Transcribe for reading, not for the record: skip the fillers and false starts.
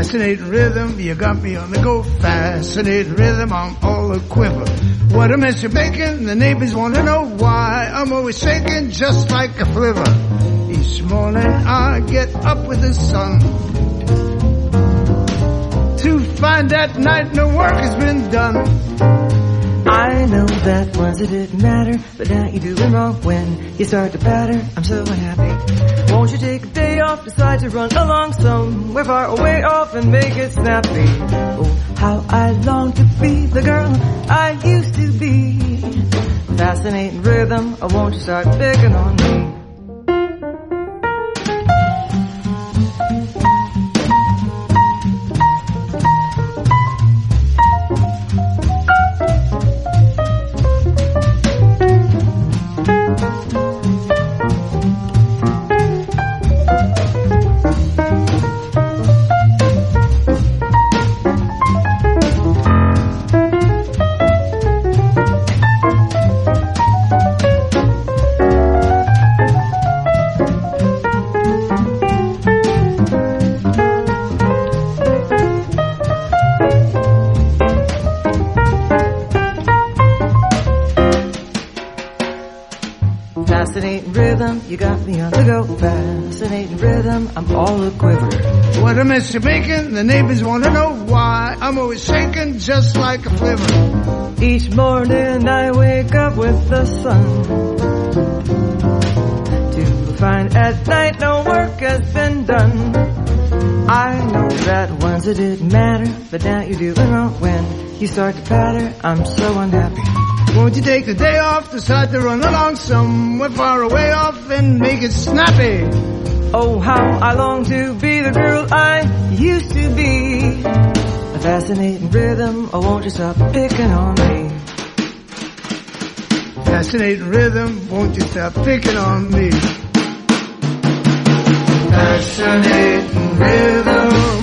Fascinating rhythm, you got me on the go. Fascinating rhythm, I'm all a quiver. What a mess you're making, the neighbors want to know why. I'm always shaking just like a flivver. Each morning I get up with the sun to find that night no work has been done. I know that once it didn't matter, but now you're doing wrong when you start to batter. I'm so unhappy. Won't you take a day off, decide to run along somewhere far away off and make it snappy? Oh, how I long to be the girl I used to be. Fascinating rhythm, oh, won't you start picking on me? Fascinating rhythm, you got me on the go. Fascinating rhythm, I'm all a quiver. What a mess you're making, the neighbors want to know why. I'm always shaking just like a flivver. Each morning I wake up with the sun to find at night no work has been done. I know that once it didn't matter, but now you're doing wrong when you start to patter. I'm so unhappy. Won't you take the day off, decide to run along somewhere far away off and make it snappy? Oh, how I long to be the girl I used to be. A fascinating rhythm, oh, won't you stop picking on me? Fascinating rhythm, won't you stop picking on me? Fascinating rhythm.